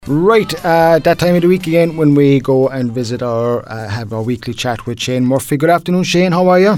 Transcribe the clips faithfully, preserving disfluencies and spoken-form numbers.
Right, uh, that time of the week again when we go and visit our, uh, have our weekly chat with Shane Murphy. Good afternoon, Shane, how are you?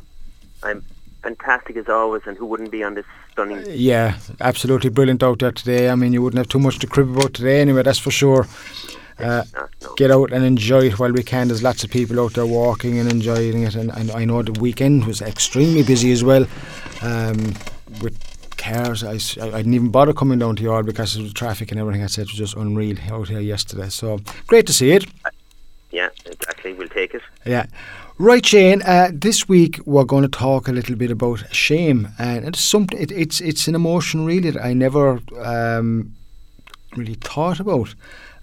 I'm fantastic as always, and who wouldn't be on this stunning... Uh, yeah, absolutely brilliant out there today. I mean, you wouldn't have too much to crib about today anyway, that's for sure. Uh, no, no. Get out and enjoy it while we can. There's lots of people out there walking and enjoying it, and, and I know the weekend was extremely busy as well, um, with cars. I, I didn't even bother coming down to Yard because of the traffic and everything. I said it was just unreal out here yesterday. So great to see it. Yeah, exactly. We'll take it. Yeah. Right, Shane. Uh, this week we're going to talk a little bit about shame, and it's something. It, it's it's an emotion really that I never um, really thought about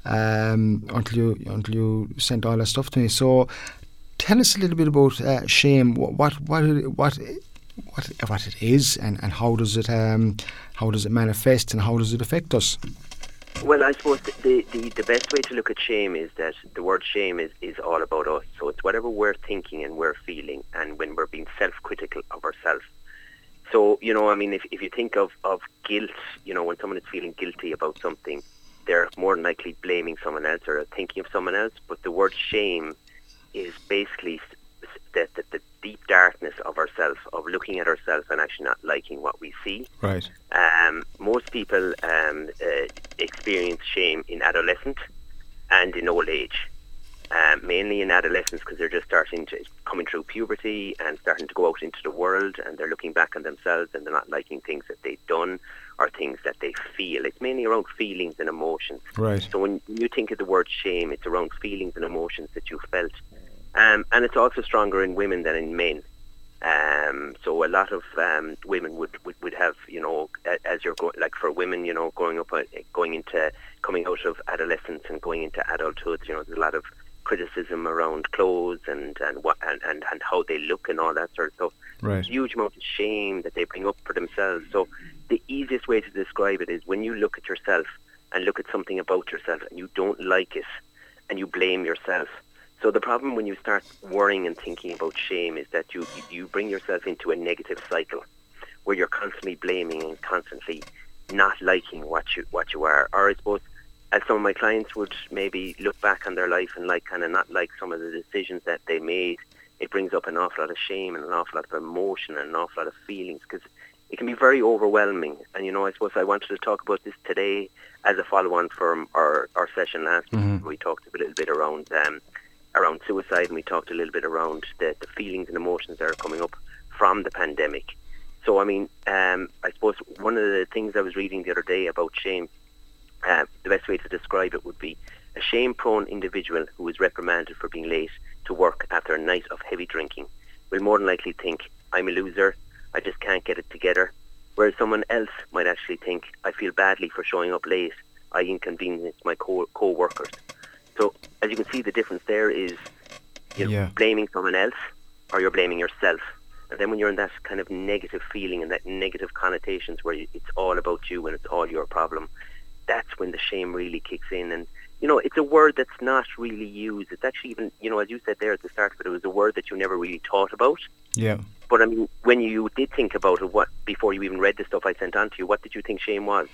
um, until you until you sent all that stuff to me. So tell us a little bit about uh, shame. What what what what what, what it is, and, and how does it um, how does it manifest, and how does it affect us? Well, I suppose the, the, the best way to look at shame is that the word shame is, is all about us. So it's whatever we're thinking and we're feeling, and when we're being self-critical of ourselves. So, you know, I mean, if, if you think of, of guilt, you know, when someone is feeling guilty about something, they're more than likely blaming someone else or thinking of someone else. But the word shame is basically the, the, the deep darkness of ourselves, of looking at ourselves and actually not liking what we see. Right. Um, most people um, uh, experience shame in adolescence and in old age. Um, mainly in adolescence because they're just starting to coming through puberty and starting to go out into the world, and they're looking back on themselves and they're not liking things that they've done or things that they feel. It's mainly around feelings and emotions. Right. So when you think of the word shame, it's around feelings and emotions that you felt. Um, and it's also stronger in women than in men. Um, so a lot of um, women would, would, would have, you know, as you're going, like for women, you know, growing up, uh, going into, coming out of adolescence and going into adulthood, you know, there's a lot of criticism around clothes and and what and, and, and how they look and all that sort of stuff. Right. Huge amount of shame that they bring up for themselves. So the easiest way to describe it is when you look at yourself and look at something about yourself and you don't like it and you blame yourself. So the problem when you start worrying and thinking about shame is that you you bring yourself into a negative cycle where you're constantly blaming and constantly not liking what you what you are. Or I suppose, as some of my clients would maybe look back on their life and like kind of not like some of the decisions that they made, it brings up an awful lot of shame and an awful lot of emotion and an awful lot of feelings, because it can be very overwhelming. And you know, I suppose I wanted to talk about this today as a follow-on from our, our session last week. Mm-hmm. We talked a little bit around um, around suicide, and we talked a little bit around the, the feelings and emotions that are coming up from the pandemic. So, I mean, um, I suppose one of the things I was reading the other day about shame, uh, the best way to describe it would be a shame-prone individual who is reprimanded for being late to work after a night of heavy drinking will more than likely think, I'm a loser, I just can't get it together. Whereas someone else might actually think, I feel badly for showing up late, I inconvenience my co- co-workers. So, as you can see, the difference there is you're yeah. blaming someone else or you're blaming yourself. And then when you're in that kind of negative feeling and that negative connotations where it's all about you and it's all your problem, that's when the shame really kicks in. And, you know, it's a word that's not really used. It's actually even, you know, as you said there at the start of it, it was a word that you never really thought about. Yeah. But, I mean, when you did think about it, what before you even read the stuff I sent on to you, what did you think shame was?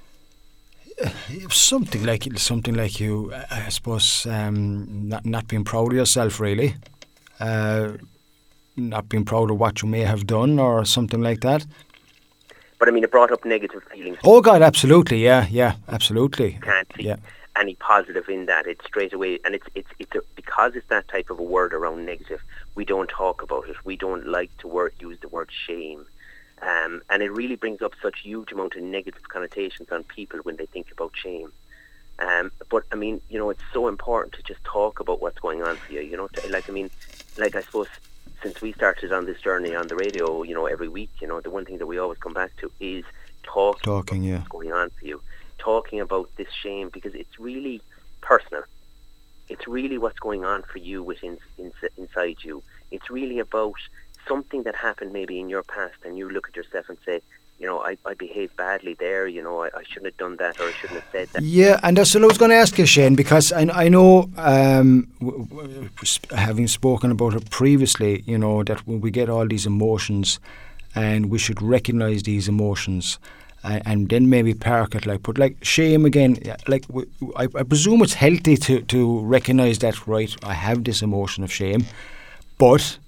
Something like something like you, I suppose, um, not not being proud of yourself, really, uh, not being proud of what you may have done, or something like that. But I mean, it brought up negative feelings. Oh God, absolutely, yeah, yeah, absolutely. Can't see yeah. any positive in that. It's straight away, and it's it's it's a, because it's that type of a word around negative. We don't talk about it. We don't like to word, use the word shame. Um, and it really brings up such huge amount of negative connotations on people when they think about shame. Um, but I mean, you know, it's so important to just talk about what's going on for you. You know, to, like I mean, like I suppose since we started on this journey on the radio, you know, every week, you know, the one thing that we always come back to is talk talking, about yeah, what's going on for you, talking about this shame, because it's really personal. It's really what's going on for you within in, inside you. It's really about something that happened maybe in your past, and you look at yourself and say, you know, I, I behaved badly there, you know, I, I shouldn't have done that, or I shouldn't have said that. Yeah, and that's what I was going to ask you, Shane, because I, I know, um, w- w- having spoken about it previously, you know, that when we get all these emotions, and we should recognise these emotions, and, and then maybe park it. Like, but like shame again, yeah, like w- I, I presume it's healthy to to recognise that, right, I have this emotion of shame, but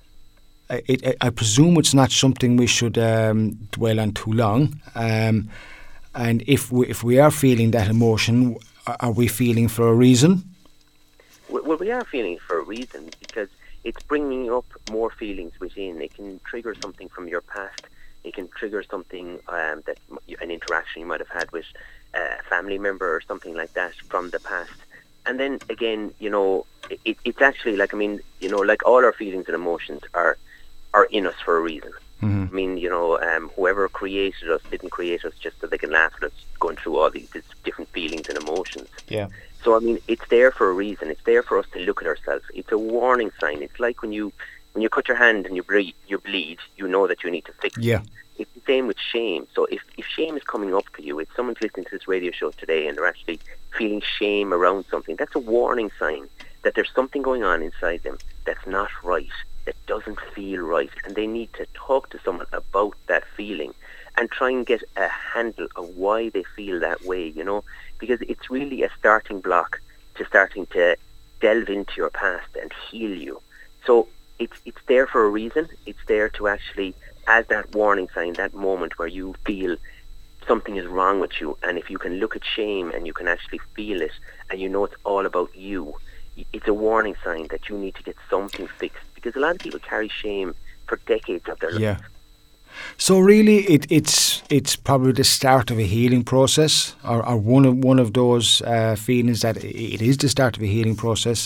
I, it, I presume it's not something we should um, dwell on too long. Um, and if we if we are feeling that emotion, are we feeling for a reason? Well, we are feeling for a reason because it's bringing up more feelings within. It can trigger something from your past. It can trigger something um, that an interaction you might have had with a family member or something like that from the past. And then again, you know, it, it's actually like, I mean, you know, like all our feelings and emotions are are in us for a reason. Mm-hmm. I mean, you know, um, whoever created us didn't create us just so they can laugh at us going through all these, these different feelings and emotions. Yeah. So, I mean, it's there for a reason. It's there for us to look at ourselves. It's a warning sign. It's like when you when you cut your hand and you bleed, you bleed, you know that you need to fix it. Yeah. It's the same with shame. So if, if shame is coming up for you, if someone's listening to this radio show today and they're actually feeling shame around something, that's a warning sign that there's something going on inside them that's not right, that doesn't feel right, and they need to talk to someone about that feeling and try and get a handle of why they feel that way, you know, because it's really a starting block to starting to delve into your past and heal you. So it's it's there for a reason. It's there to actually, as that warning sign, that moment where you feel something is wrong with you, and if you can look at shame and you can actually feel it and you know it's all about you, it's a warning sign that you need to get something fixed, because a lot of people carry shame for decades of their life. Yeah. So really, it, it's it's probably the start of a healing process, or, or one of one of those uh, feelings that it is the start of a healing process,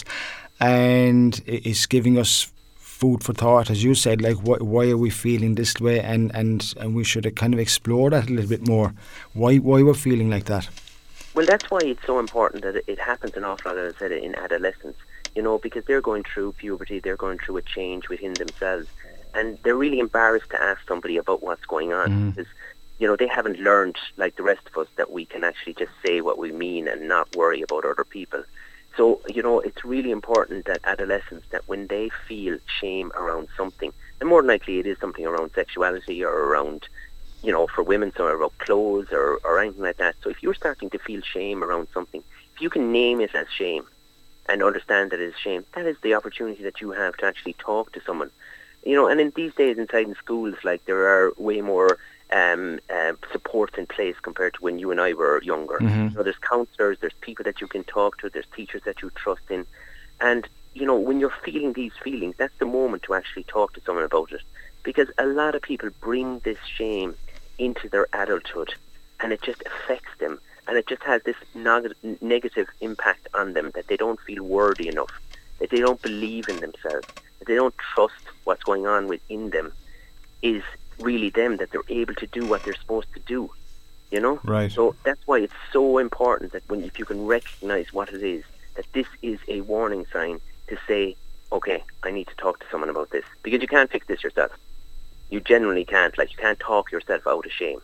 and it's giving us food for thought, as you said. Like, why, why are we feeling this way? And, and, and we should kind of explore that a little bit more. Why why we're feeling like that? Well, that's why it's so important that it happens an awful lot, as I said, in adolescence. You know, because they're going through puberty, they're going through a change within themselves. And they're really embarrassed to ask somebody about what's going on mm. because, you know, they haven't learned, like the rest of us, that we can actually just say what we mean and not worry about other people. So, you know, it's really important that adolescents, that when they feel shame around something, and more than likely it is something around sexuality or around, you know, for women, so about clothes or, or anything like that. So if you're starting to feel shame around something, if you can name it as shame and understand that it is shame, that is the opportunity that you have to actually talk to someone. You know, and in these days inside in schools, like, there are way more um, uh, supports in place compared to when you and I were younger. Mm-hmm. So there's counsellors, there's people that you can talk to, there's teachers that you trust in. And, you know, when you're feeling these feelings, that's the moment to actually talk to someone about it. Because a lot of people bring this shame into their adulthood, and it just affects them. And it just has this neg- negative impact on them, that they don't feel worthy enough, that they don't believe in themselves, that they don't trust what's going on within them is really them, that they're able to do what they're supposed to do, you know? Right. So that's why it's so important that when if you can recognize what it is, that this is a warning sign to say, okay, I need to talk to someone about this, because you can't fix this yourself. You generally can't. Like, you can't talk yourself out of shame.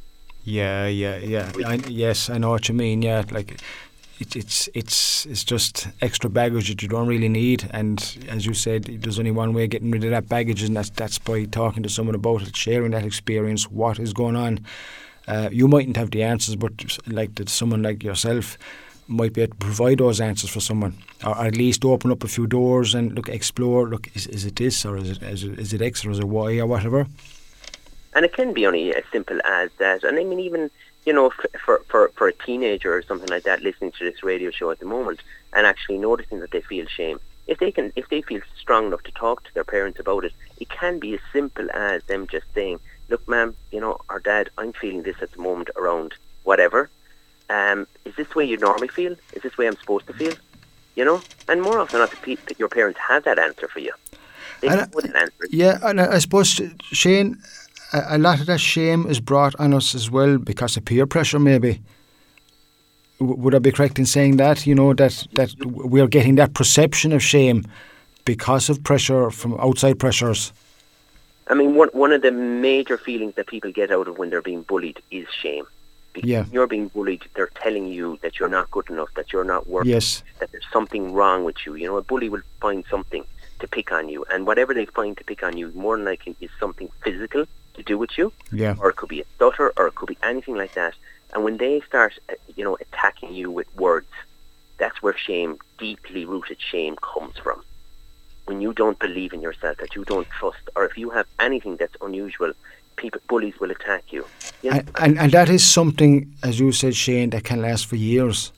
Yeah, yeah, yeah. I, yes, I know what you mean. Yeah, like, It, it's it's it's just extra baggage that you don't really need, and as you said, there's only one way of getting rid of that baggage, and that's that's by talking to someone about it, sharing that experience, what is going on. Uh, you mightn't have the answers, but like that, someone like yourself might be able to provide those answers for someone, or at least open up a few doors and look, explore. Look, is is it this, or is it is it, is it X, or is it Y, or whatever? And it can be only as simple as that. And I mean, even, you know, for, for, for a teenager or something like that listening to this radio show at the moment and actually noticing that they feel shame, if they can, if they feel strong enough to talk to their parents about it, it can be as simple as them just saying, look, ma'am, you know, or dad, I'm feeling this at the moment around whatever. Um, is this the way you normally feel? Is this the way I'm supposed to feel? You know? And more often than not, your parents have that answer for you. They and have an answer. Yeah, and I suppose, Shane, a lot of that shame is brought on us as well because of peer pressure, maybe. W- would I be correct in saying that? You know, that, that we are getting that perception of shame because of pressure from outside pressures. I mean, one one of the major feelings that people get out of when they're being bullied is shame. Because yeah. when you're being bullied, they're telling you that you're not good enough, that you're not worth yes. it, that there's something wrong with you. You know, a bully will find something to pick on you, and whatever they find to pick on you, more than likely, is something physical to do with you, Yeah. or it could be a stutter, or it could be anything like that. And when they start, uh, you know, attacking you with words, that's where shame, deeply rooted shame, comes from. When you don't believe in yourself, that you don't trust, or if you have anything that's unusual, people, bullies will attack you. you know? And, and and that is something, as you said, Shane, that can last for years.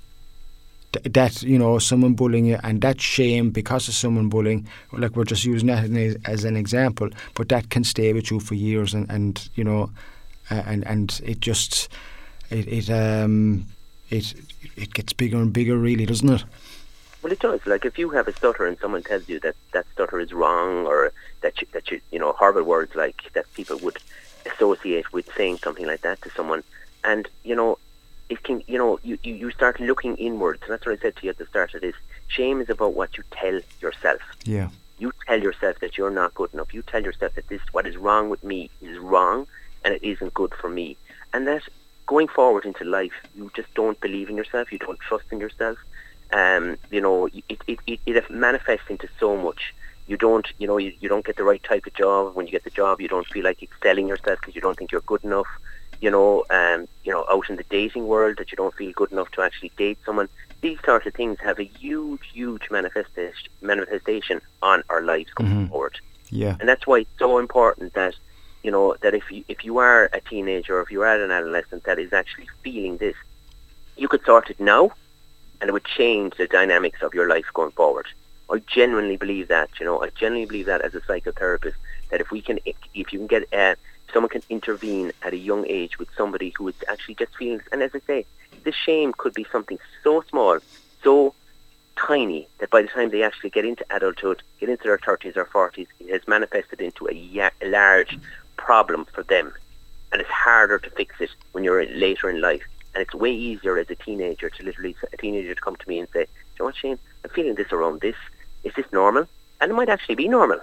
Th- That, you know, someone bullying you, and that shame because of someone bullying, like we're just using that as- as an example, but that can stay with you for years, and, and you know, uh, and and it just it it um it it gets bigger and bigger, really, doesn't it? Well, it does. Like if you have a stutter and someone tells you that that stutter is wrong, or that you, that you, you know, horrible words like that people would associate with saying something like that to someone, and you know, it can, you know, you, you, you start looking inwards, and that's what I said to you at the start of this. Shame is about what you tell yourself. Yeah. You tell yourself that you're not good enough. You tell yourself that this, what is wrong with me, is wrong, and it isn't good for me. And that going forward into life, you just don't believe in yourself. You don't trust in yourself. Um, you know, it, it, it, it manifests into so much. You don't, you know, you, you don't get the right type of job. When you get the job, you don't feel like excelling yourself because you don't think you're good enough. You know, um, you know, out in the dating world, that you don't feel good enough to actually date someone. These sorts of things have a huge, huge manifestation manifestation on our lives going Mhm. forward. Yeah. And that's why it's so important that, you know, that if you if you are a teenager or if you are an adolescent that is actually feeling this, you could sort it now, and it would change the dynamics of your life going forward. I genuinely believe that, you know, I genuinely believe that as a psychotherapist, that if we can, if you can get, uh, someone can intervene at a young age with somebody who is actually just feeling, and as I say, this shame could be something so small, so tiny, that by the time they actually get into adulthood, get into their thirties or forties, it has manifested into a, ya- a large problem for them. And it's harder to fix it when you're later in life. And it's way easier as a teenager to literally, a teenager to come to me and say, "Do you know what, Shane? I'm feeling this around this. Is this normal?" And it might actually be normal.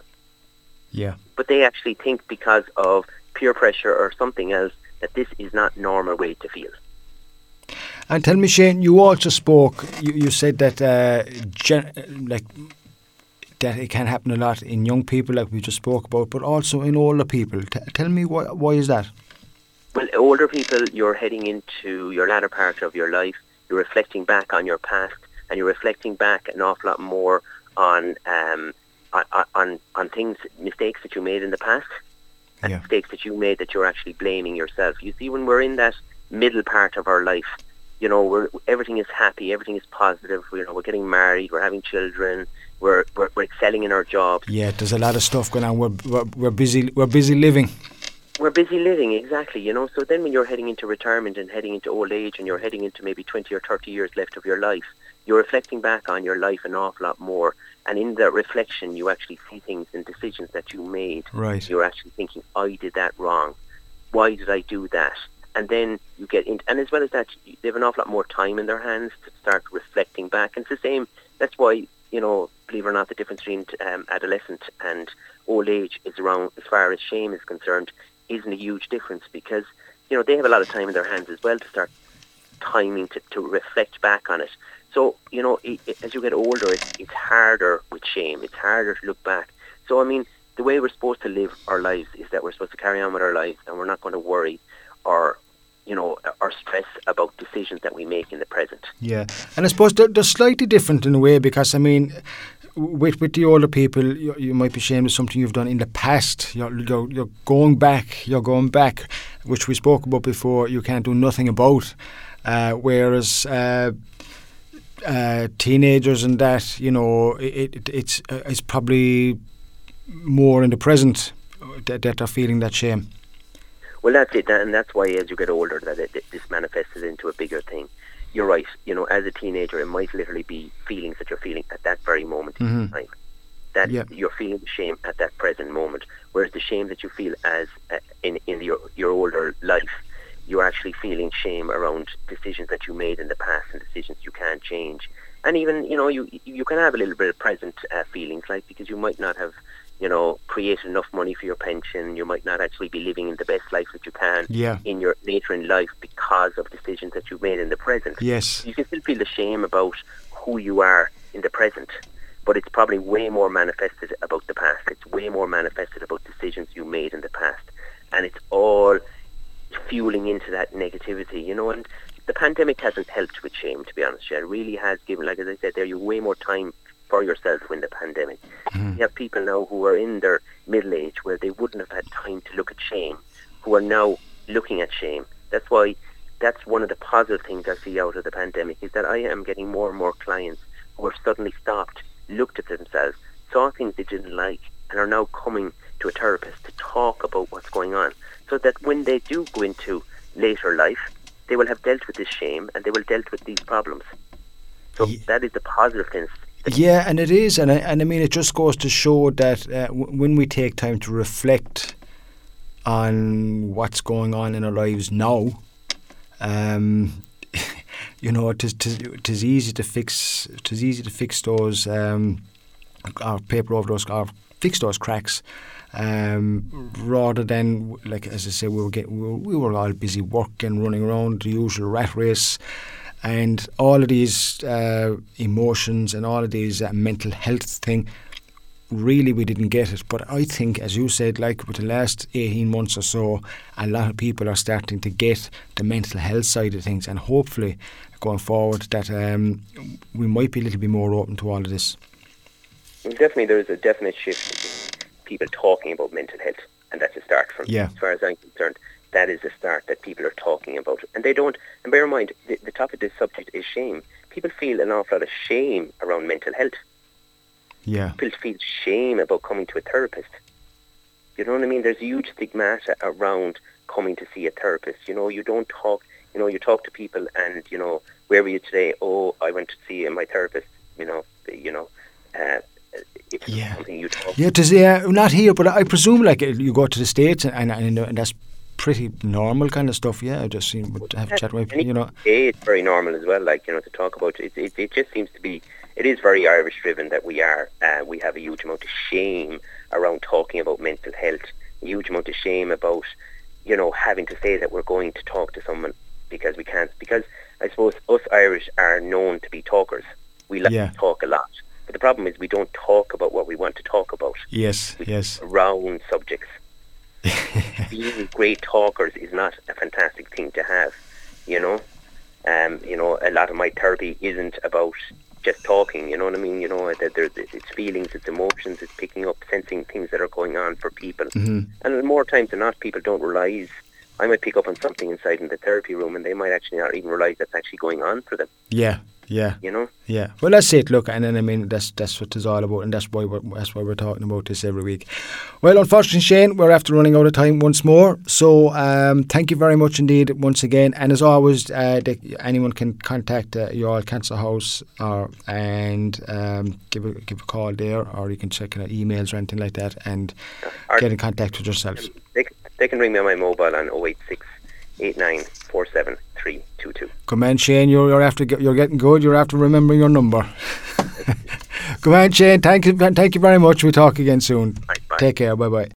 Yeah. But they actually think because of peer pressure or something else that this is not normal way to feel. And tell me, Shane, you also spoke. You, you said that uh, gen- like that it can happen a lot in young people, like we just spoke about, but also in older people. T- tell me why? Why is that? Well, older people, you're heading into your latter part of your life. You're reflecting back on your past, and you're reflecting back an awful lot more on um, on, on on things, mistakes that you made in the past, and Yeah. mistakes that you made that you're actually blaming yourself. You see, when we're in that middle part of our life, you know, we're, everything is happy, everything is positive. You know, we're getting married, we're having children, we're we're, we're excelling in our jobs. Yeah, there's a lot of stuff going on. We're we're, we're busy. We're busy living. We're busy living, exactly, you know. So then when you're heading into retirement and heading into old age and you're heading into maybe twenty or thirty years left of your life, you're reflecting back on your life an awful lot more. And in that reflection, you actually see things and decisions that you made. Right. You're actually thinking, I did that wrong. Why did I do that? And then you get in, and as well as that, they have an awful lot more time in their hands to start reflecting back. And it's the same, that's why, you know, believe it or not, the difference between um, adolescent and old age is around, as far as shame is concerned, isn't a huge difference, because, you know, they have a lot of time in their hands as well to start timing to, to reflect back on it. So, you know, it, it, as you get older, it, it's harder with shame. It's harder to look back. So, I mean, the way we're supposed to live our lives is that we're supposed to carry on with our lives, and we're not going to worry or, you know, or stress about decisions that we make in the present. Yeah, and I suppose they're, they're slightly different in a way, because I mean, with with the older people, you, you might be ashamed of something you've done in the past. You're, you're you're going back. You're going back, which we spoke about before. You can't do nothing about. Uh, whereas uh, uh, teenagers and that, you know, it, it it's uh, it's probably more in the present that, that they're feeling that shame. Well, that's it, and that's why as you get older that it, this manifests into a bigger thing. You're right. You know, as a teenager, it might literally be feelings that you're feeling at that very moment Mm-hmm. in time. That Yeah. you're feeling the shame at that present moment, whereas the shame that you feel as uh, in in your your older life, you're actually feeling shame around decisions that you made in the past and decisions you can't change. And even, you know, you you can have a little bit of present uh, feelings, like, because you might not have, you know, created enough money for your pension. You might not actually be living in the best life that you can Yeah. in your later in life because of decisions that you've made in the present. Yes. You can still feel the shame about who you are in the present, but it's probably way more manifested about the past. It's way more manifested about decisions you made in the past. and it's all fueling into that negativity, you know. And the pandemic hasn't helped with shame, to be honest. It really has given, like as I said there, you way more time for yourself in the pandemic. Mm. You have people now who are in their middle age where they wouldn't have had time to look at shame, who are now looking at shame. That's why, that's one of the positive things I see out of the pandemic, is that I am getting more and more clients who have suddenly stopped, looked at themselves, saw things they didn't like, and are now coming to a therapist to talk about what's going on, so that when they do go into later life, they will have dealt with this shame and they will dealt with these problems. So yeah. That is the positive thing. Yeah, and it is, and I, and I mean, it just goes to show that uh, w- when we take time to reflect on what's going on in our lives now, um, you know, it is, it is easy to fix. It is easy to fix those, um, or paper over those, or fix those cracks, um, rather than, like as I say, we were getting, we were, we were all busy working, running around the usual rat race. And all of these uh, emotions and all of these uh, mental health thing, really we didn't get it. But I think, as you said, like with the last eighteen months or so, a lot of people are starting to get the mental health side of things, and hopefully going forward that um, we might be a little bit more open to all of this. Definitely, there is a definite shift in people talking about mental health, and that's a start from yeah. as far as I'm concerned. That is the start, that people are talking about it. And they don't, and bear in mind, the, the topic of this subject is shame. People feel an awful lot of shame around mental health. Yeah. People feel shame about coming to a therapist. You know what I mean? There's a huge stigmata around coming to see a therapist. You know, you don't talk, you know, you talk to people and, you know, where were you today? Oh, I went to see my therapist, you know, you know, uh, it's yeah. something you talk Yeah, to say, uh, not here, but I presume like you go to the States and, and, and that's pretty normal kind of stuff. Yeah, I just seen would have a chat with you know. It's very normal as well. Like, you know, to talk about it. It, it just seems to be. It is very Irish driven that we are. Uh, we have a huge amount of shame around talking about mental health. A huge amount of shame about, you know, having to say that we're going to talk to someone because we can't. Because I suppose us Irish are known to be talkers. We like yeah. to talk a lot. But the problem is we don't talk about what we want to talk about. Yes. We yes. Around subjects. Being great talkers is not a fantastic thing to have, you know. Um, you know, a lot of my therapy isn't about just talking. You know what I mean? You know, that there's it's feelings, it's emotions, it's picking up, sensing things that are going on for people. Mm-hmm. And more times than not, people don't realise. I might pick up on something inside in the therapy room, and they might actually not even realise that's actually going on for them. Yeah. Yeah, you know. Yeah, well, that's it. Look, and then I mean that's that's what it's all about, and that's why we're that's why we're talking about this every week. Well, unfortunately, Shane, we're after running out of time once more. So, um, thank you very much indeed once again. And as always, uh, they, anyone can contact uh, Youghal Cancer House or and um, give a give a call there, or you can check out emails or anything like that, and or get in contact with yourselves. They they can ring me on my mobile on oh eight six, eight nine four seven three two two. Come on, Shane, you're, you're after you're getting good. You're after remembering your number. Come on, Shane. Thank you, thank you very much. We'll talk again soon. Bye, bye. Take care. Bye bye.